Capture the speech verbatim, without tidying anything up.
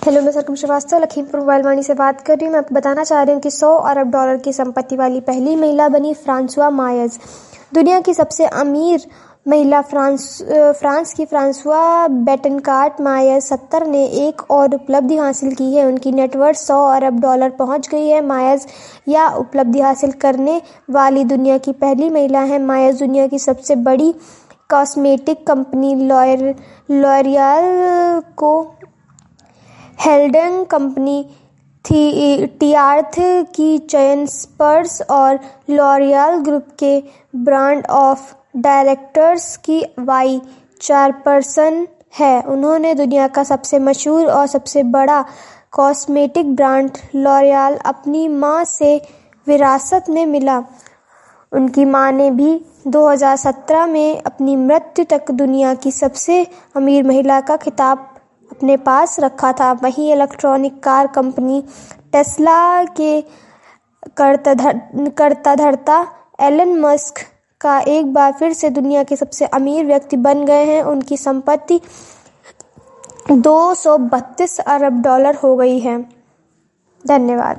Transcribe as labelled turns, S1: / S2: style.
S1: Hello, मैं Sargam Srivastava Lakhimpur mobile Vaani से बात कर रही हूँ। मैं आपको बताना चाह रही हूँ कि सौ अरब डॉलर की संपत्ति वाली पहली महिला बनी फ्रांसुआ मायज। दुनिया की सबसे अमीर महिला फ्रांस फ्रांस की फ्रांसुआ बेटनकाट मायज सत्तर ने एक और उपलब्धि हासिल की है। उनकी नेटवर्थ सौ अरब डॉलर पहुंच गई है। मायज यह उपलब्धि हासिल करने वाली दुनिया की पहली महिला है। मायज दुनिया की सबसे बड़ी कॉस्मेटिक कंपनी लॉयर लॉरियल को हेल्डन कंपनी थी टीआर्थ की चयन स्पर्स और लॉरियल ग्रुप के ब्रांड ऑफ डायरेक्टर्स की वाई चेयरपर्सन है। उन्होंने दुनिया का सबसे मशहूर और सबसे बड़ा कॉस्मेटिक ब्रांड लॉरियल अपनी मां से विरासत में मिला। उनकी मां ने भी दो हज़ार सत्रह में अपनी मृत्यु तक दुनिया की सबसे अमीर महिला का खिताब अपने पास रखा था। वहीं इलेक्ट्रॉनिक कार कंपनी टेस्ला के कर्ताधर्ता एलन मस्क का एक बार फिर से दुनिया के सबसे अमीर व्यक्ति बन गए हैं। उनकी संपत्ति दो सौ बत्तीस अरब डॉलर हो गई है। धन्यवाद।